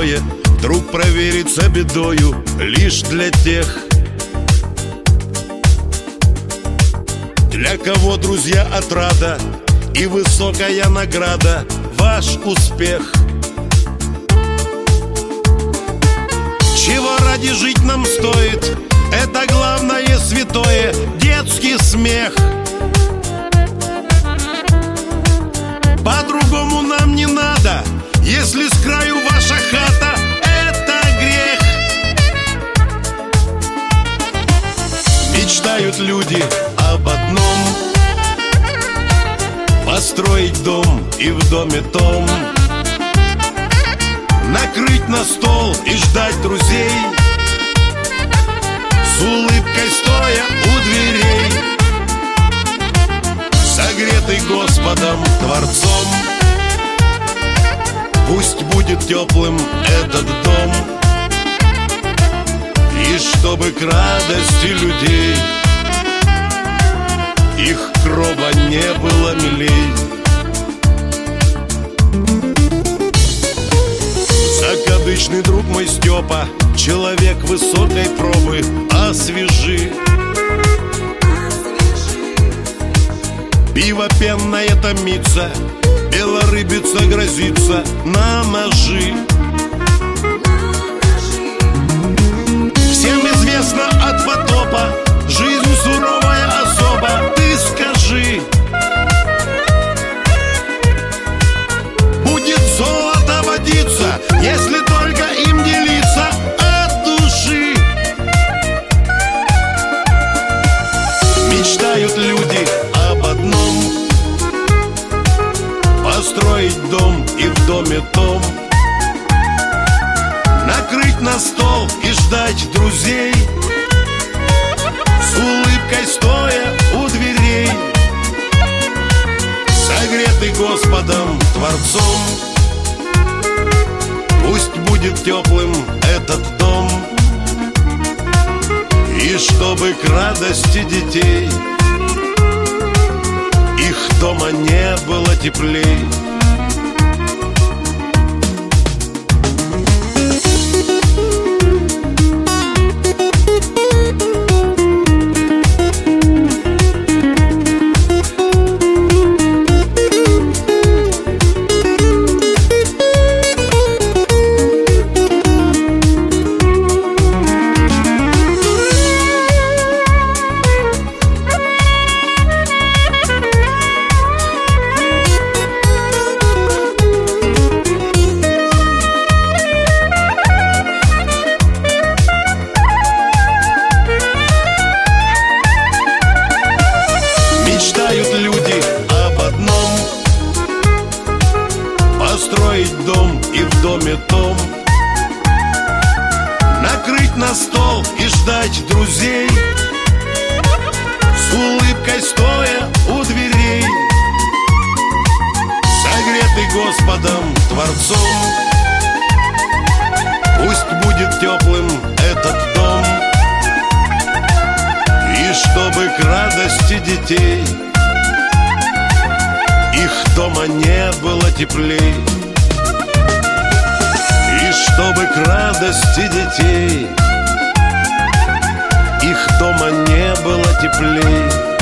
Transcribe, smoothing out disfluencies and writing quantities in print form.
святое вдруг проверится бедою лишь для тех, для кого, друзья, отрада и высокая награда — ваш успех. Чего ради жить нам стоит, это главное святое — детский смех. По-другому нам не надо, если с краю ваша хата — это грех. Мечтают люди об одном — построить дом и в доме том накрыть на стол и ждать друзей, с улыбкой стоя у дверей, согретый Господом Творцом. Пусть будет теплым этот дом, и чтобы к радости людей их крова не было милей. Закадычный друг мой Степа, человек высокой пробы, освежи. Пиво пенное томится, белорыбица грозится на ножи. Всем известно от потопа, жизнь суровая особа. Ты скажи, будет золото водиться, если только им делиться от души. Мечтают люди об одном — построить дом и в доме том накрыть на стол и ждать друзей, с улыбкой стоя у дверей, согретый Господом Творцом. Пусть будет теплым этот дом, и чтобы к радости детей их дома не было теплей. Мечтают люди об одном — построить дом и в доме том накрыть на стол и ждать друзей, с улыбкой стоя у дверей, согретый Господом Творцом. Пусть будет теплым этот дом, и чтобы к радости детей их дома не было теплей. И чтобы к радости детей их дома не было теплей.